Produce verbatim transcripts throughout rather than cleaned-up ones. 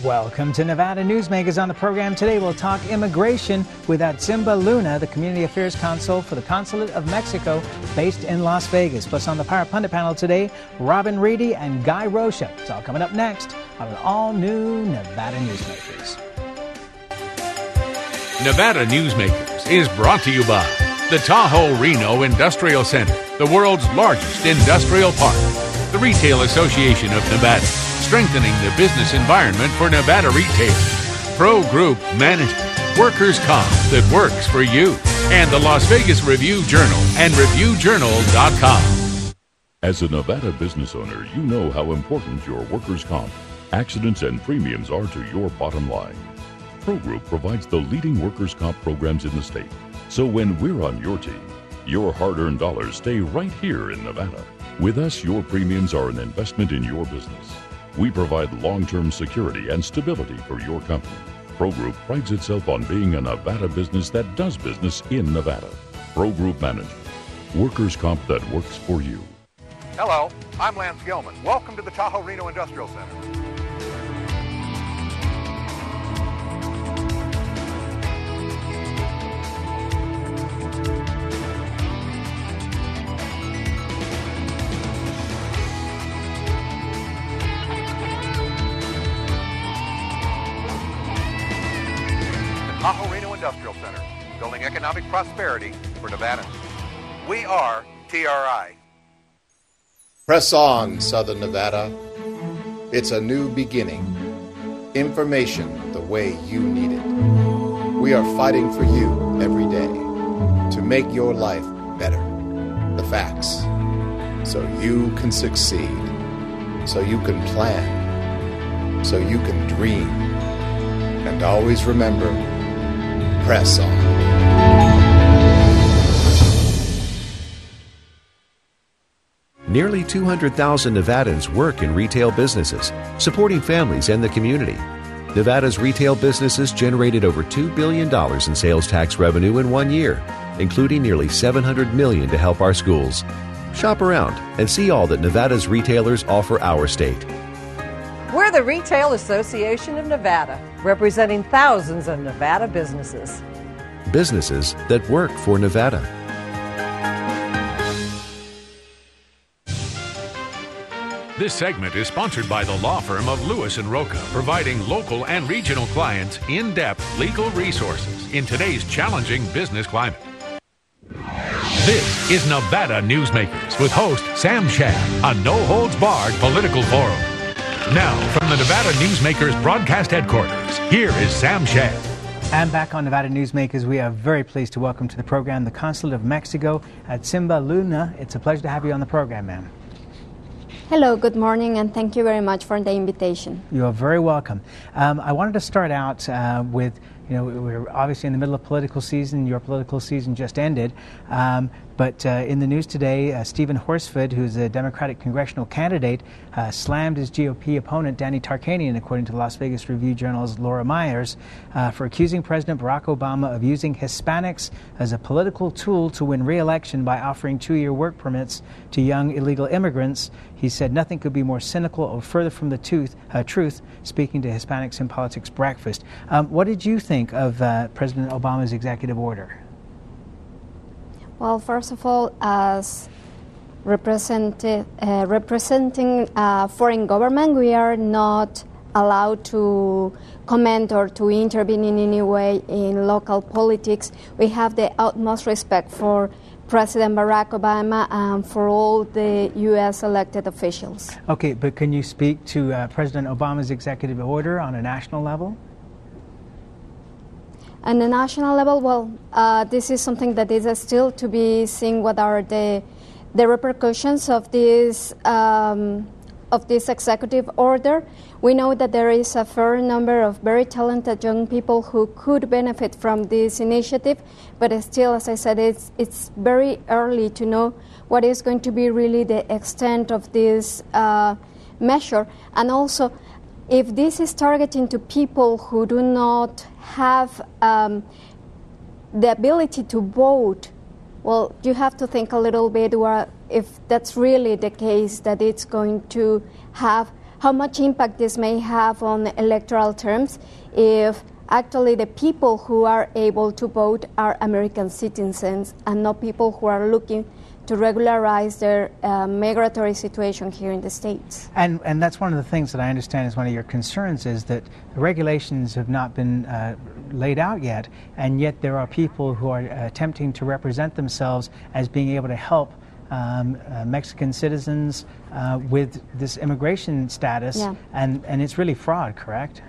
Welcome to Nevada Newsmakers. On the program today, we'll talk immigration with Atsimba Luna, the Community Affairs Consul for the Consulate of Mexico based in Las Vegas. Plus on the Power Pundit panel today, Robin Reedy and Guy Rocha. It's all coming up next on an all-new Nevada Newsmakers. Nevada Newsmakers is brought to you by the Tahoe Reno Industrial Center, the world's largest industrial park, the Retail Association of Nevada, strengthening the business environment for Nevada retail, Pro Group Management, workers' comp that works for you, and the Las Vegas Review-Journal and Review Journal dot com. As a Nevada business owner, you know how important your workers' comp, accidents, and premiums are to your bottom line. Pro Group provides the leading workers' comp programs in the state. So when we're on your team, your hard-earned dollars stay right here in Nevada. With us, your premiums are an investment in your business. We provide long-term security and stability for your company. Pro Group prides itself on being a Nevada business that does business in Nevada. Pro Group Management, workers' comp that works for you. Hello, I'm Lance Gilman. Welcome to the Tahoe Reno Industrial Center. Tahoe Reno Industrial Center, building economic prosperity for Nevadans. We are T R I. Press on, Southern Nevada. It's a new beginning. Information the way you need it. We are fighting for you every day to make your life better. The facts. So you can succeed. So you can plan. So you can dream. And always remember, press on. Nearly two hundred thousand Nevadans work in retail businesses, supporting families and the community. Nevada's retail businesses generated over two billion dollars in sales tax revenue in one year, including nearly seven hundred million dollars to help our schools. Shop around and see all that Nevada's retailers offer our state. We're the Retail Association of Nevada, representing thousands of Nevada businesses. Businesses that work for Nevada. This segment is sponsored by the law firm of Lewis and Roca, providing local and regional clients in-depth legal resources in today's challenging business climate. This is Nevada Newsmakers with host Sam Shad, a no-holds-barred political forum. Now, from the Nevada Newsmakers broadcast headquarters, here is Sam Shad. And back on Nevada Newsmakers, we are very pleased to welcome to the program the Consulate of Mexico, Atsimba Luna. It's a pleasure to have you on the program, ma'am. Hello, good morning, and thank you very much for the invitation. You are very welcome. Um, I wanted to start out uh, with, you know, we're obviously in the middle of political season. Your political season just ended. Um, But uh, in the news today, uh, Stephen Horsford, who's a Democratic congressional candidate, uh, slammed his G O P opponent, Danny Tarkanian, according to the Las Vegas Review-Journal's Laura Myers, uh, for accusing President Barack Obama of using Hispanics as a political tool to win re-election by offering two-year work permits to young illegal immigrants. He said nothing could be more cynical or further from the tooth, uh, truth, speaking to Hispanics in Politics Breakfast. Um, what did you think of uh, President Obama's executive order? Well, first of all, as represented, uh, representing a foreign government, we are not allowed to comment or to intervene in any way in local politics. We have the utmost respect for President Barack Obama and for all the U S elected officials. Okay, but can you speak to uh, President Obama's executive order on a national level? On the national level, well, uh, this is something that is uh, still to be seen. What are the the repercussions of this um, of this executive order? We know that there is a fair number of very talented young people who could benefit from this initiative, but still, as I said, it's it's very early to know what is going to be really the extent of this uh, measure, and also, if this is targeting to people who do not have um, the ability to vote, well, you have to think a little bit where, if that's really the case, that it's going to have how much impact this may have on electoral terms if actually the people who are able to vote are American citizens and not people who are looking to regularize their uh, migratory situation here in the States. And and that's one of the things that I understand is one of your concerns, is that the regulations have not been uh, laid out yet, and yet there are people who are attempting to represent themselves as being able to help um, uh, Mexican citizens uh, with this immigration status, yeah. and, and it's really fraud, correct?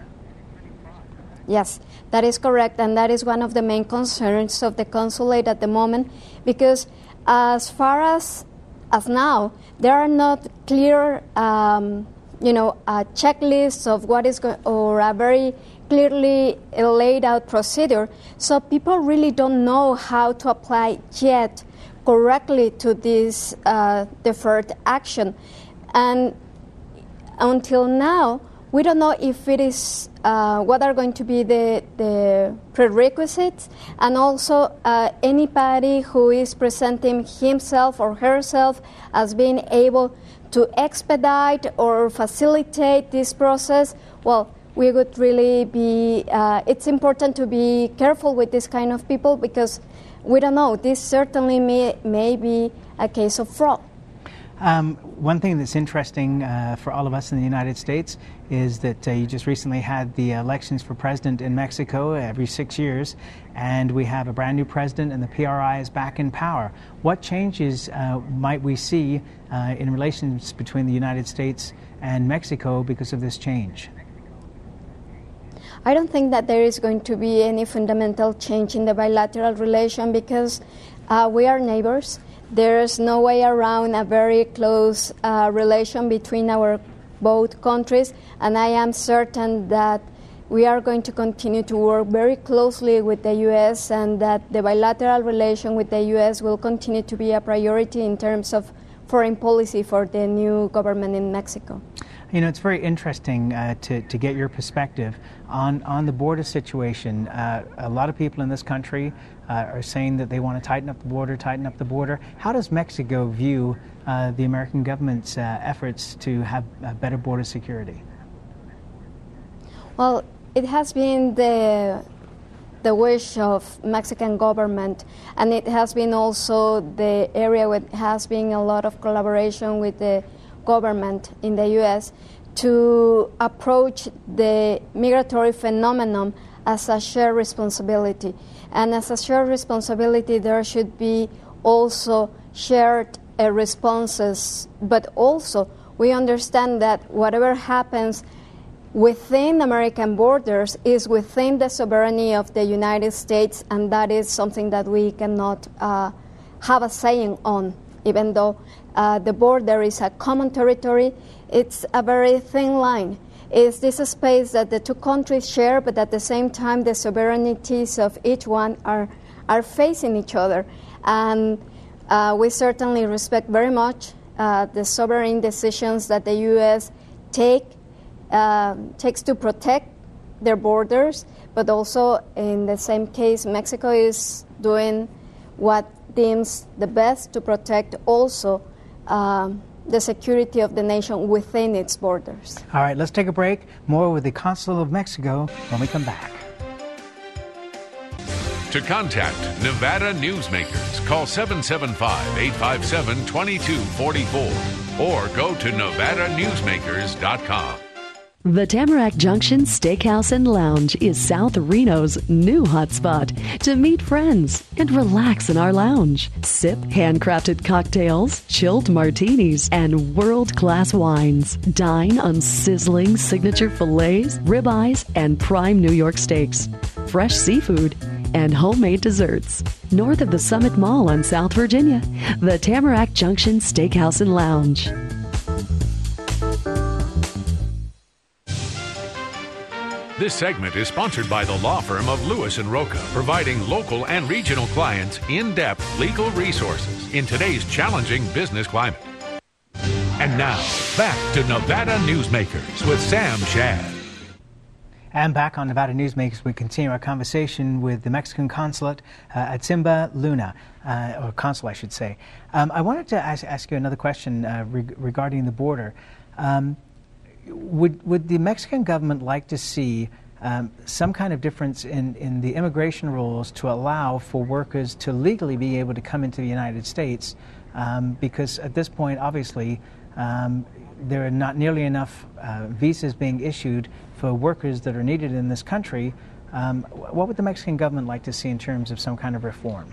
Yes, that is correct, and that is one of the main concerns of the consulate at the moment, because as far as as now, there are not clear, um, you know, uh, checklists of what is going, or a very clearly laid out procedure. So people really don't know how to apply yet correctly to this uh, deferred action, and until now, we don't know if it is uh, what are going to be the, the prerequisites, and also uh, anybody who is presenting himself or herself as being able to expedite or facilitate this process. Well, we would really be, uh, it's important to be careful with this kind of people, because we don't know. This certainly may, may be a case of fraud. Um, one thing that's interesting uh, for all of us in the United States is that uh, you just recently had the elections for president in Mexico every six years, and we have a brand new president, and the P R I is back in power. What changes uh, might we see uh, in relations between the United States and Mexico because of this change? I don't think that there is going to be any fundamental change in the bilateral relation, because uh, we are neighbors. There's no way around a very close uh, relation between our both countries, and I am certain that we are going to continue to work very closely with the U S, and that the bilateral relation with the U S will continue to be a priority in terms of foreign policy for the new government in Mexico. You know, it's very interesting uh, to, to get your perspective on, on the border situation. Uh, a lot of people in this country uh, are saying that they want to tighten up the border, tighten up the border. How does Mexico view uh, the American government's uh, efforts to have uh, better border security? Well, it has been the the wish of Mexican government, and it has been also the area where has been a lot of collaboration with the government in the U S to approach the migratory phenomenon as a shared responsibility. And as a shared responsibility, there should be also shared uh, responses, but also we understand that whatever happens within American borders is within the sovereignty of the United States, and that is something that we cannot uh, have a saying on. Even though uh, the border is a common territory, it's a very thin line. Is this a space that the two countries share, but at the same time the sovereignties of each one are are facing each other? And uh, we certainly respect very much uh, the sovereign decisions that the U S take uh, takes to protect their borders, but also in the same case, Mexico is doing what deems the best to protect also um, the security of the nation within its borders. All right, let's take a break. More with the Consul of Mexico when we come back. To contact Nevada Newsmakers, call seven seven five, eight five seven, two two four four or go to nevada newsmakers dot com. The Tamarack Junction Steakhouse and Lounge is South Reno's new hotspot to meet friends and relax in our lounge. Sip handcrafted cocktails, chilled martinis, and world-class wines. Dine on sizzling signature fillets, ribeyes, and prime New York steaks. Fresh seafood and homemade desserts. North of the Summit Mall on South Virginia, the Tamarack Junction Steakhouse and Lounge. This segment is sponsored by the law firm of Lewis and Roca, providing local and regional clients in-depth legal resources in today's challenging business climate. And now, back to Nevada Newsmakers with Sam Shad. And back on Nevada Newsmakers, we continue our conversation with the Mexican consulate uh, at Simba Luna, uh, or consul, I should say. Um, I wanted to ask, ask you another question uh, reg- regarding the border. Um, would would the Mexican government like to see um, some kind of difference in, in the immigration rules to allow for workers to legally be able to come into the United States? Um, because at this point, obviously, um, there are not nearly enough uh, visas being issued for workers that are needed in this country. Um, what would the Mexican government like to see in terms of some kind of reform?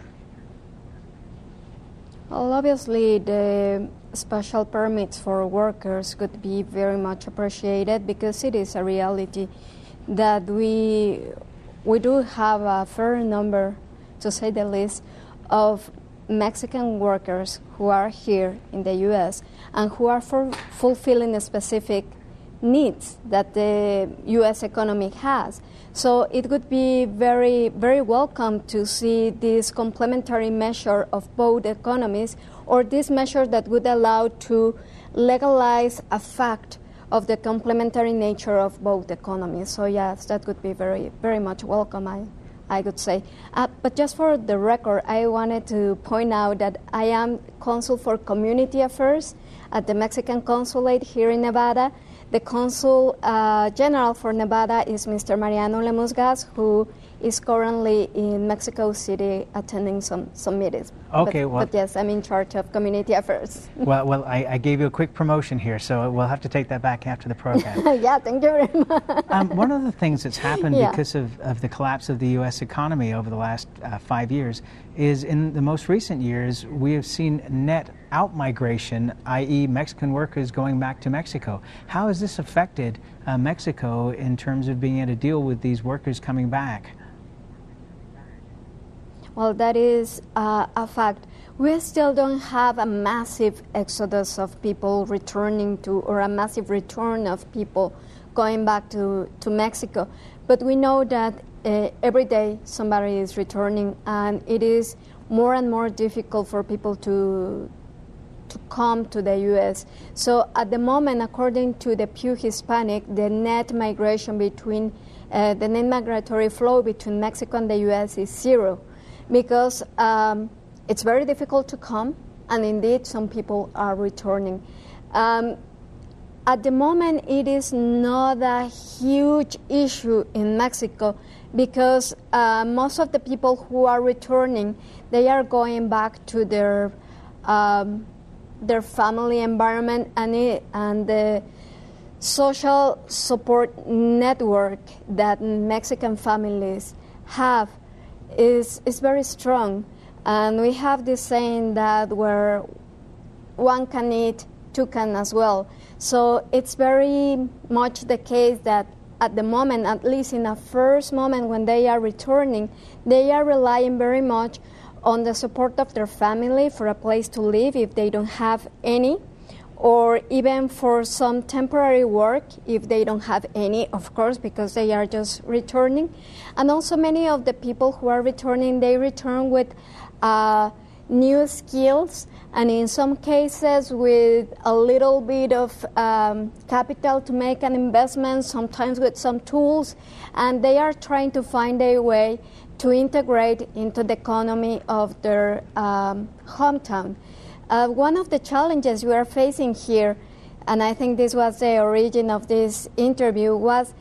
Well, obviously, the special permits for workers could be very much appreciated, because it is a reality that we we do have a fair number, to say the least, of Mexican workers who are here in the U S and who are for fulfilling the specific needs that the U S economy has. So it would be very, very welcome to see this complementary measure of both economies, or this measure that would allow to legalize a fact of the complementary nature of both economies. So yes, that would be very, very much welcome, I, I would say. Uh, but just for the record, I wanted to point out that I am Consul for Community Affairs at the Mexican Consulate here in Nevada. The Consul uh, General for Nevada is Mister Mariano Lemusgas, who is currently in Mexico City attending some, some meetings. Okay, but, well... But yes, I'm in charge of community affairs. well, well, I, I gave you a quick promotion here, so we'll have to take that back after the program. Yeah, thank you very much. Um, one of the things that's happened yeah. because of, of the collapse of the U S economy over the last uh, five years is in the most recent years, we have seen net out-migration, that is Mexican workers going back to Mexico. How has this affected uh, Mexico in terms of being able to deal with these workers coming back? Well, that is uh, a fact. We still don't have a massive exodus of people returning to, or a massive return of people going back to, to Mexico. But we know that uh, every day somebody is returning, and it is more and more difficult for people to to come to the U S. So at the moment, according to the Pew Hispanic, the net migration between, uh, the net migratory flow between Mexico and the U S is zero, because um, it's very difficult to come, and indeed some people are returning. Um, at the moment, it is not a huge issue in Mexico, because uh, most of the people who are returning, they are going back to their um, their family environment, and it, and the social support network that Mexican families have is is very strong. And we have this saying that where one can eat, two can as well. So it's very much the case that at the moment, at least in the first moment when they are returning, they are relying very much on the support of their family for a place to live if they don't have any, or even for some temporary work if they don't have any, of course, because they are just returning. And also many of the people who are returning, they return with uh, new skills, and in some cases with a little bit of um, capital to make an investment, sometimes with some tools, and they are trying to find a way to integrate into the economy of their um, hometown. Uh, one of the challenges we are facing here, and I think this was the origin of this interview, was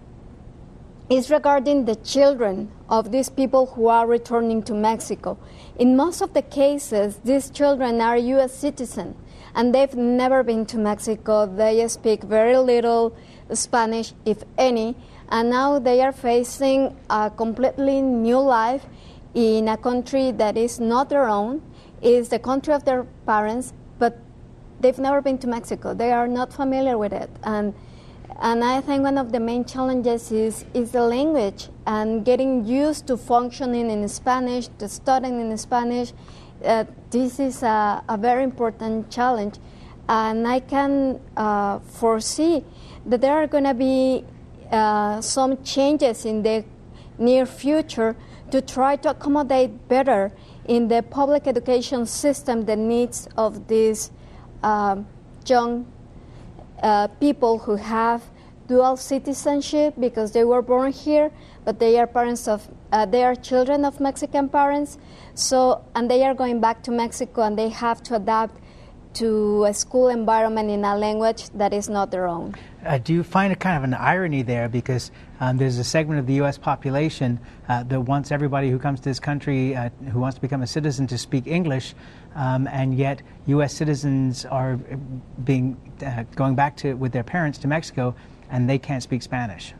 is regarding the children of these people who are returning to Mexico. In most of the cases, these children are U S citizens, and they've never been to Mexico. They speak very little Spanish, if any, and now they are facing a completely new life in a country that is not their own, is the country of their parents, but they've never been to Mexico. They are not familiar with it. And and I think one of the main challenges is, is the language and getting used to functioning in Spanish, to studying in Spanish. Uh, this is a, a very important challenge. And I can uh, foresee that there are going to be uh, some changes in the near future to try to accommodate better in the public education system the needs of these um, young uh, people who have dual citizenship because they were born here, but they are parents of uh, they are children of Mexican parents. So and they are going back to Mexico, and they have to adapt to a school environment in a language that is not their own. Uh, do you find a kind of an irony there, because um, there's a segment of the U S population uh, that wants everybody who comes to this country uh, who wants to become a citizen to speak English, um, and yet U S citizens are being uh, going back to with their parents to Mexico, and they can't speak Spanish?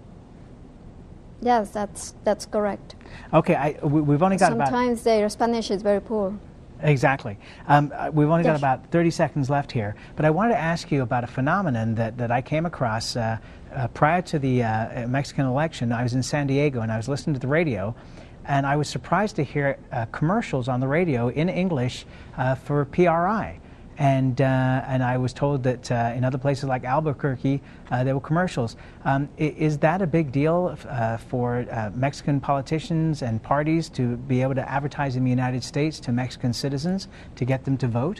Yes, that's that's correct. Okay, I, we, we've only got Sometimes about... Sometimes their Spanish is very poor. Exactly. Um, we've only got Yes. about thirty seconds left here, but I wanted to ask you about a phenomenon that, that I came across uh, uh, prior to the uh, Mexican election. I was in San Diego and I was listening to the radio, and I was surprised to hear uh, commercials on the radio in English uh, for P R I. And uh, and I was told that uh, in other places like Albuquerque, uh, there were commercials. Um, i- is that a big deal uh, for uh, Mexican politicians and parties to be able to advertise in the United States to Mexican citizens to get them to vote?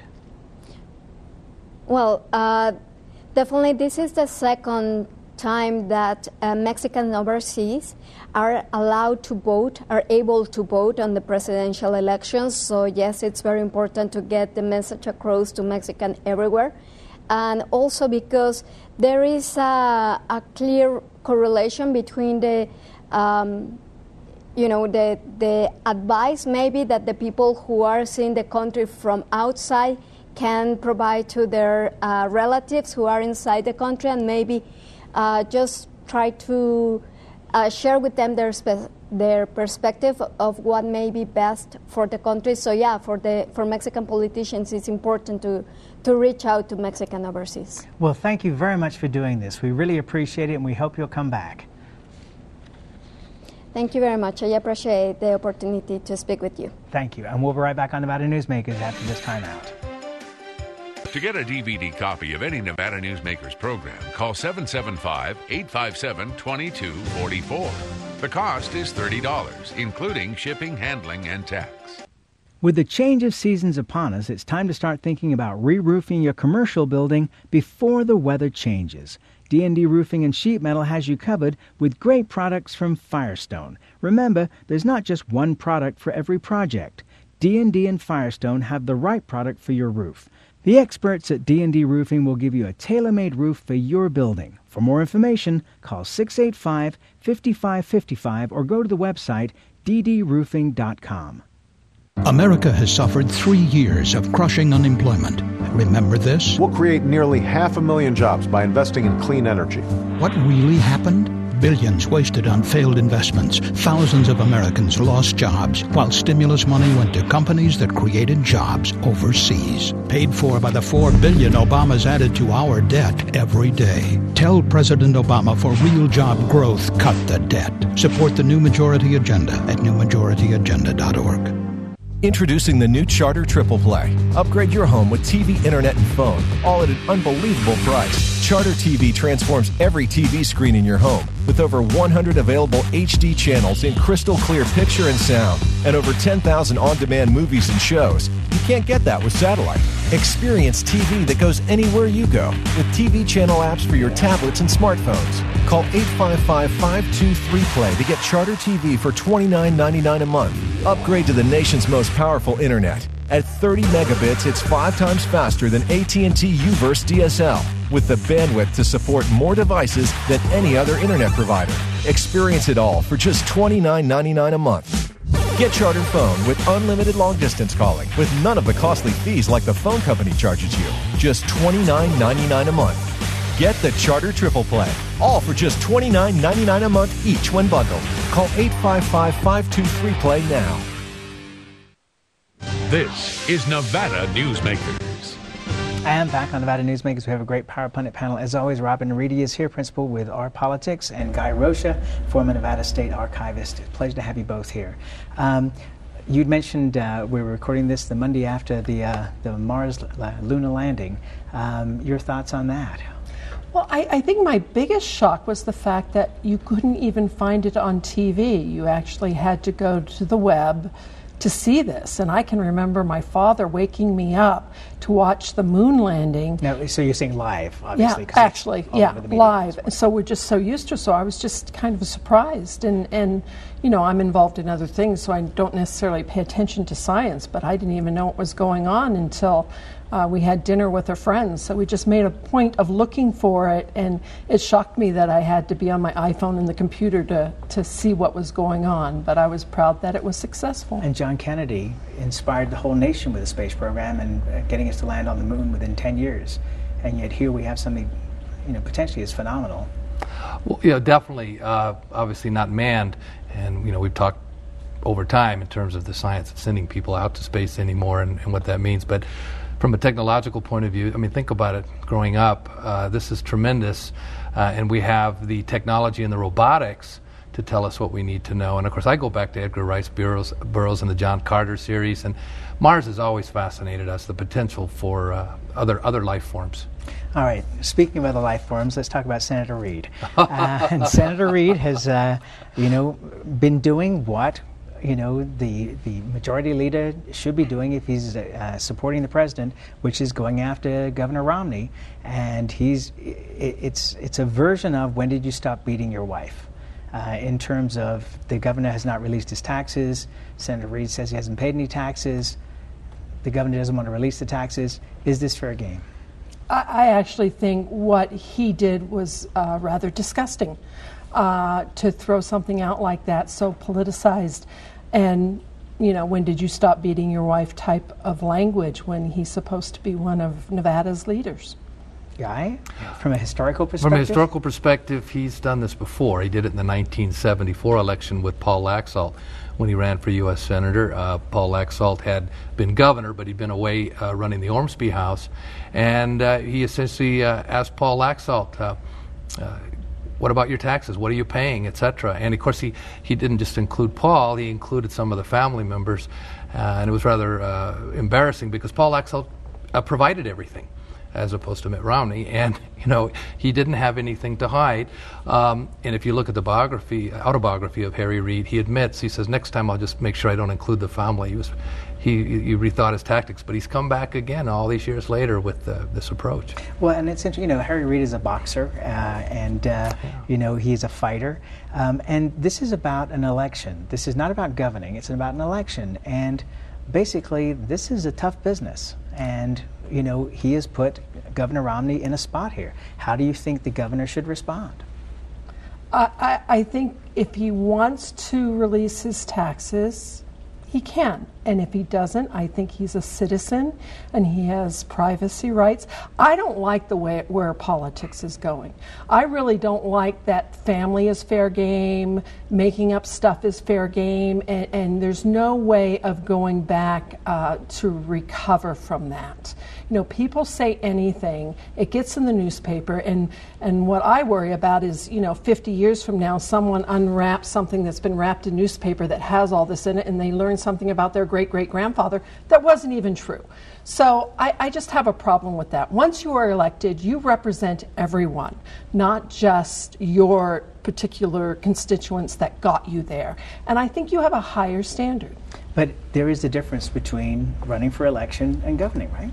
Well, uh, definitely this is the second time that uh, Mexicans overseas are allowed to vote, are able to vote on the presidential elections. So yes, it's very important to get the message across to Mexicans everywhere. And also because there is a, a clear correlation between the um, you know, the, the advice maybe that the people who are seeing the country from outside can provide to their uh, relatives who are inside the country, and maybe uh, just try to uh, share with them their spe- their perspective of what may be best for the country. So yeah, for the for Mexican politicians, it's important to to reach out to Mexican overseas. Well, thank you very much for doing this. We really appreciate it, and we hope you'll come back. Thank you very much. I appreciate the opportunity to speak with you. Thank you. And we'll be right back on Nevada Newsmakers after this timeout. To get a D V D copy of any Nevada Newsmakers program, call seven seven five, eight five seven, two two four four. The cost is thirty dollars, including shipping, handling, and tax. With the change of seasons upon us, it's time to start thinking about re-roofing your commercial building before the weather changes. D and D Roofing and Sheet Metal has you covered with great products from Firestone. Remember, there's not just one product for every project. D and D and Firestone have the right product for your roof. The experts at D and D Roofing will give you a tailor-made roof for your building. For more information, call six eight five, five five five five or go to the website d d roofing dot com. America has suffered three years of crushing unemployment. Remember this? We'll create nearly half a million jobs by investing in clean energy. What really happened? Billions wasted on failed investments. Thousands of Americans lost jobs, while stimulus money went to companies that created jobs overseas. Paid for by the four billion dollars Obama's added to our debt every day. Tell President Obama for real job growth, cut the debt. Support the New Majority Agenda at new majority agenda dot org. Introducing the new Charter Triple Play. Upgrade your home with T V, internet, and phone, all at an unbelievable price. Charter T V transforms every T V screen in your home with over one hundred available H D channels in crystal clear picture and sound, and over ten thousand on-demand movies and shows. You can't get that with satellite. Experience T V that goes anywhere you go with T V channel apps for your tablets and smartphones. Call eight five five, five two three, play to get Charter T V for twenty-nine ninety-nine a month. Upgrade to the nation's most powerful internet. At thirty megabits, it's five times faster than A T and T U-verse D S L, with the bandwidth to support more devices than any other internet provider. Experience it all for just twenty-nine ninety-nine a month. Get Charter Phone with unlimited long-distance calling with none of the costly fees like the phone company charges you. Just twenty-nine ninety-nine a month. Get the Charter Triple Play, all for just twenty-nine ninety-nine a month each when bundled. Call eight five five, five two three, play now. This is Nevada Newsmakers. And back on Nevada Newsmakers, we have a great Power Pundit panel. As always, Robin Reedy is here, principal with Our Politics, and Guy Rocha, former Nevada State Archivist. Pleasure to have you both here. Um, you'd mentioned uh, we were recording this the Monday after the uh, the Mars uh, lunar landing. Um, your thoughts on that? Well, I, I think my biggest shock was the fact that you couldn't even find it on T V. You actually had to go to the web to see this. And I can remember my father waking me up to watch the moon landing. No, so you're saying live, obviously. Yeah, actually, yeah, live. So we're just so used to it. So I was just kind of surprised. And, and, you know, I'm involved in other things, so I don't necessarily pay attention to science, but I didn't even know what was going on until Uh, we had dinner with her friends, so we just made a point of looking for it, and it shocked me that I had to be on my iPhone and the computer to, to see what was going on, but I was proud that it was successful. And John Kennedy inspired the whole nation with the space program and uh, getting us to land on the moon within ten years, and yet here we have something, you know, potentially as phenomenal. Well, yeah, definitely, uh, obviously not manned, and, you know, we've talked over time in terms of the science of sending people out to space anymore and, and what that means, but from a technological point of view, I mean, think about it. Growing up, uh, this is tremendous, uh, and we have the technology and the robotics to tell us what we need to know. And of course, I go back to Edgar Rice Burroughs, Burroughs and the John Carter series, and Mars has always fascinated us, the potential for uh, other other life forms. All right, speaking of other life forms, let's talk about Senator Reid. uh, and Senator Reid has, uh, you know, been doing what you know, the the majority leader should be doing if he's uh, supporting the president, which is going after Governor Romney. And he's it, it's it's a version of when did you stop beating your wife? Uh, in terms of the governor has not released his taxes. Senator Reid says he hasn't paid any taxes. The governor doesn't want to release the taxes. Is this fair game? I, I actually think what he did was uh, rather disgusting. Uh, to throw something out like that, so politicized, and, you know, when did you stop beating your wife type of language when he's supposed to be one of Nevada's leaders. Guy, from a historical perspective? From a historical perspective, he's done this before. He did it in the nineteen seventy-four election with Paul Laxalt when he ran for U S Senator. Uh, Paul Laxalt had been governor, but he'd been away uh, running the Ormsby House, and uh, he essentially uh, asked Paul Laxalt, uh, uh, what about your taxes? What are you paying, et cetera? And of course, he, he didn't just include Paul, he included some of the family members, uh, and it was rather uh, embarrassing because Paul Laxalt uh, provided everything, as opposed to Mitt Romney, and you know he didn't have anything to hide. Um, and if you look at the biography, autobiography of Harry Reid, he admits, he says, next time I'll just make sure I don't include the family. He was, he, he rethought his tactics, but he's come back again all these years later with uh, this approach. Well, and it's interesting, you know, Harry Reid is a boxer, uh, and uh, you know he's a fighter, um, and this is about an election. This is not about governing; it's about an election, and basically, this is a tough business, and you know, he has put Governor Romney in a spot here. How do you think the governor should respond? Uh, I, I think if he wants to release his taxes, he can. And if he doesn't, I think he's a citizen and he has privacy rights. I don't like the way where politics is going. I really don't like that family is fair game, making up stuff is fair game, and, and there's no way of going back uh, to recover from that. You know, people say anything, it gets in the newspaper, and, and what I worry about is, you know, fifty years from now, someone unwraps something that's been wrapped in newspaper that has all this in it, and they learn something about their great-great-grandfather that wasn't even true. So I, I just have a problem with that. Once you are elected, you represent everyone, not just your particular constituents that got you there. And I think you have a higher standard. But there is a difference between running for election and governing, right?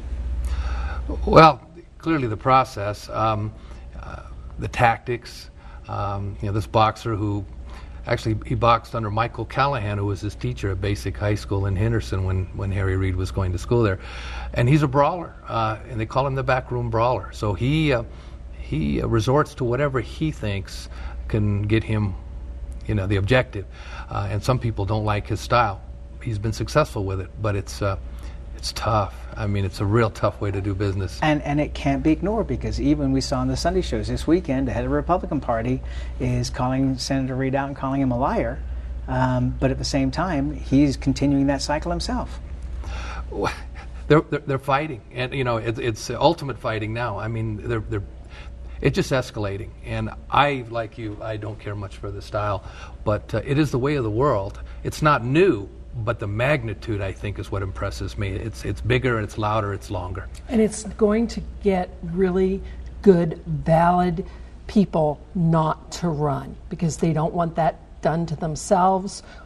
Well, clearly the process, um, uh, the tactics, um, you know, this boxer who actually he boxed under Michael Callahan, who was his teacher at Basic High School in Henderson when, when Harry Reid was going to school there. And he's a brawler, uh, and they call him the backroom brawler. So he uh, he uh, resorts to whatever he thinks can get him, you know, the objective. Uh, and some people don't like his style. He's been successful with it, but it's uh, it's tough. I mean, it's a real tough way to do business. And and it can't be ignored because even we saw on the Sunday shows this weekend, the head of the Republican Party is calling Senator Reid out and calling him a liar. Um, but at the same time, he's continuing that cycle himself. They're they're, they're fighting, and you know, it, it's ultimate fighting now. I mean, they're they're. It's just escalating, and I, like you, I don't care much for the style, but uh, it is the way of the world. It's not new. But the magnitude, I think, is what impresses me. It's it's bigger, it's louder, it's longer. And it's going to get really good, valid people not to run because they don't want that done to themselves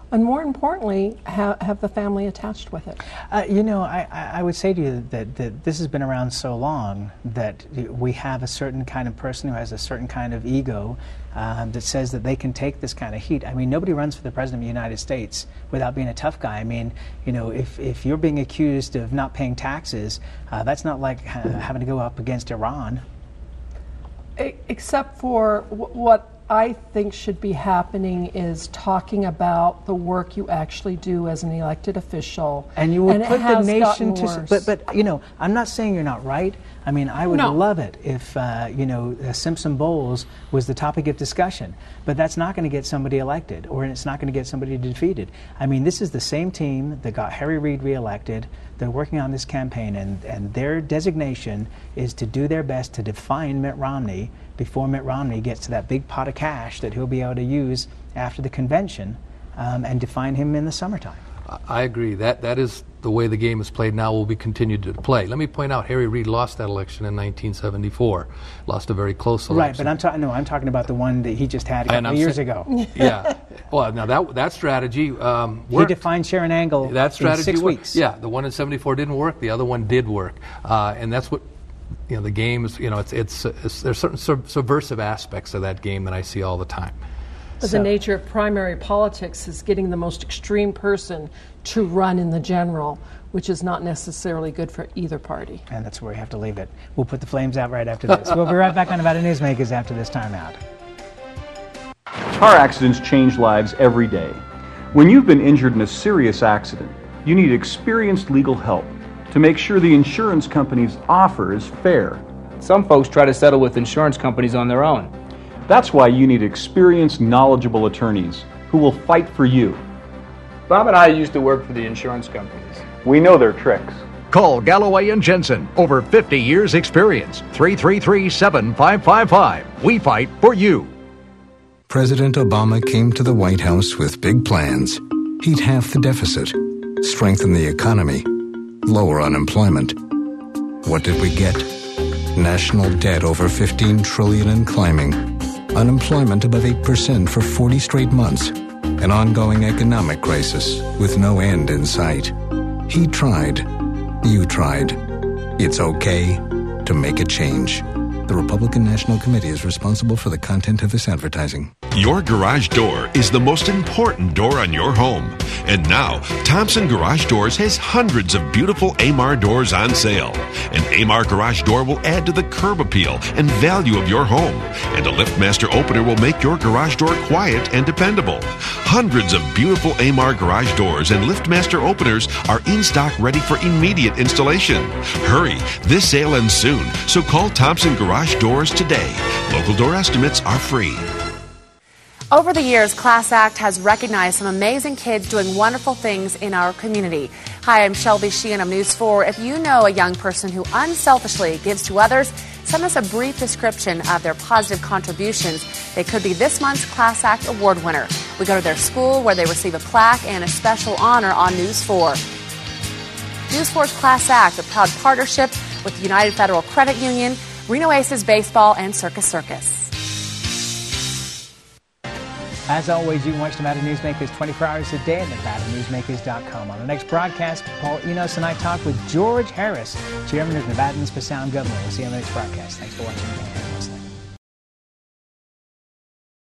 and more importantly, ha- have the family attached with it. Uh, you know, I, I would say to you that, that this has been around so long that we have a certain kind of person who has a certain kind of ego um, that says that they can take this kind of heat. I mean, nobody runs for the President of the United States without being a tough guy. I mean, you know, if, if you're being accused of not paying taxes, uh, that's not like uh, having to go up against Iran. Except for w- what I think should be happening is talking about the work you actually do as an elected official. And you would and put the nation to... Worse. But, but, you know, I'm not saying you're not right. I mean, I would no. love it if, uh, you know, uh, Simpson Bowles was the topic of discussion. But that's not going to get somebody elected, or it's not going to get somebody defeated. I mean, this is the same team that got Harry Reid reelected. They're working on this campaign, and, and their designation is to do their best to define Mitt Romney before Mitt Romney gets to that big pot of cash that he'll be able to use after the convention um, and define him in the summertime. I agree. That that is the way the game is played now, will be continued to play. Let me point out, Harry Reid lost that election in nineteen seventy-four. Lost a very close election. Right, but I'm talking. No, I'm talking about the one that he just had a couple of years ago. Yeah. Well, now that that strategy um, worked. He defined Sharon Angle that strategy in six worked. weeks. Yeah, the one in seventy-four didn't work. The other one did work, uh, and that's what. You know, the game is, you know, it's, it's, it's there's certain sub- subversive aspects of that game that I see all the time. But so. The nature of primary politics is getting the most extreme person to run in the general, which is not necessarily good for either party. And that's where we have to leave it. We'll put the flames out right after this. We'll be right back on Nevada Newsmakers after this timeout. Car accidents change lives every day. When you've been injured in a serious accident, you need experienced legal help to make sure the insurance company's offer is fair. Some folks try to settle with insurance companies on their own. That's why you need experienced, knowledgeable attorneys who will fight for you. Bob and I used to work for the insurance companies. We know their tricks. Call Galloway and Jensen. Over fifty years experience. three three three, seven five five five. We fight for you. President Obama came to the White House with big plans. He'd halve the deficit, strengthen the economy, lower unemployment. What did we get? National debt over fifteen trillion dollars and climbing. Unemployment above eight percent for forty straight months. An ongoing economic crisis with no end in sight. He tried. You tried. It's okay to make a change. The Republican National Committee is responsible for the content of this advertising. Your garage door is the most important door on your home. And now, Thompson Garage Doors has hundreds of beautiful Amar doors on sale. An Amar garage door will add to the curb appeal and value of your home. And a LiftMaster opener will make your garage door quiet and dependable. Hundreds of beautiful Amar garage doors and LiftMaster openers are in stock ready for immediate installation. Hurry, this sale ends soon, so call Thompson Garage Doors today. Local door estimates are free. Over the years, Class Act has recognized some amazing kids doing wonderful things in our community. Hi, I'm Shelby Sheehan of News four. If you know a young person who unselfishly gives to others, send us a brief description of their positive contributions. They could be this month's Class Act Award winner. We go to their school where they receive a plaque and a special honor on News four. News four's Class Act, a proud partnership with the United Federal Credit Union, Reno Aces Baseball, and Circus Circus. As always, you can watch Nevada Newsmakers twenty-four hours a day at nevada newsmakers dot com. On the next broadcast, Paul Enos and I talk with George Harris, chairman of Nevadans for Sound Government. We'll see you on the next broadcast. Thanks for watching and listening.